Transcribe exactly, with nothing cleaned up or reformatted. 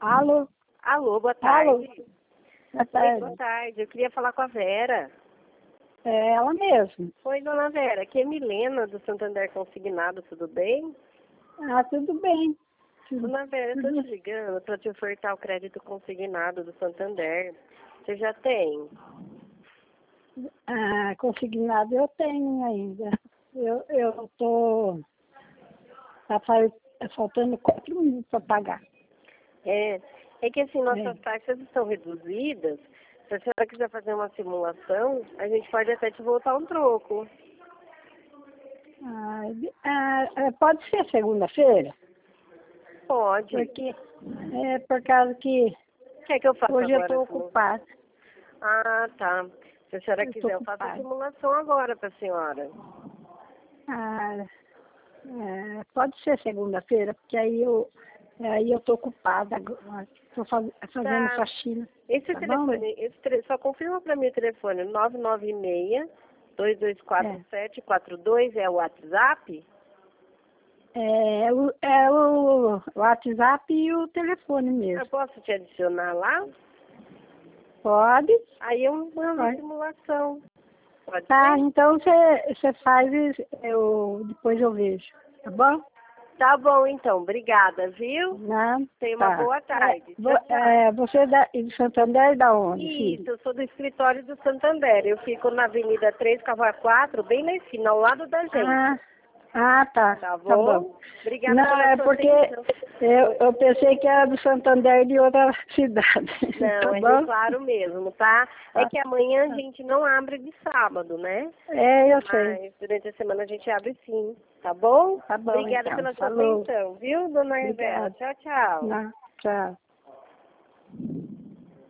Alô? Alô, boa Alô? tarde. Boa Oi, tarde. boa tarde. Eu queria falar com a Vera. É ela mesma. Oi, dona Vera. Aqui é Milena, do Santander Consignado, tudo bem? Ah, tudo bem. Tudo, Dona Vera, eu tô tudo. te ligando para te ofertar o crédito consignado do Santander. Você já tem? Ah, consignado eu tenho ainda. Eu, eu tô... Tá fa- faltando quatro minutos para pagar. É, é que assim, nossas É. taxas estão reduzidas. Se a senhora quiser fazer uma simulação, a gente pode até te voltar um troco. Ah, ah, é, pode ser segunda-feira? Pode. Porque é por causa que Quer que eu faça hoje eu agora? estou a simula- ocupada. Ah, tá. Se a senhora Eu estou quiser, eu faço a ocupada. simulação agora para a senhora. Ah, é, pode ser segunda-feira, porque aí eu aí eu estou ocupada agora. Estou faz, fazendo Tá. faxina. Esse Tá bom? telefone, esse tele- só confirma para mim o telefone, nove nove seis, dois dois quatro É. sete quatro dois, é o WhatsApp? É, o, é o WhatsApp e o telefone Eu mesmo. posso te adicionar lá? Pode? Aí eu mando a Pode. simulação. Pode Tá, ser? então você faz, eu, depois eu vejo. Tá bom? Tá bom, então. Obrigada, viu? Não? Tenha uma Tá. boa tarde. É, vo- Tchau, tchau. é, você é da, de Santander da onde, Isso, filho? eu sou do escritório do Santander. Eu fico na Avenida três, Cavalo quatro, bem na esquina, ao lado da gente. Ah, ah tá. Tá Tá bom? bom. Obrigada Não, pela é sua porque atenção. eu, eu pensei que era do Santander de outra cidade. Não, Tá é Rio bom? Claro mesmo, tá? É Ah, que amanhã a ah. gente não abre de sábado, né? É, eu sei. Mas durante a semana a gente abre sim, tá bom? Tá bom, Obrigada então. pela sua Falou. atenção, viu, dona Vera? Obrigada. Tchau, tchau. Não, tchau.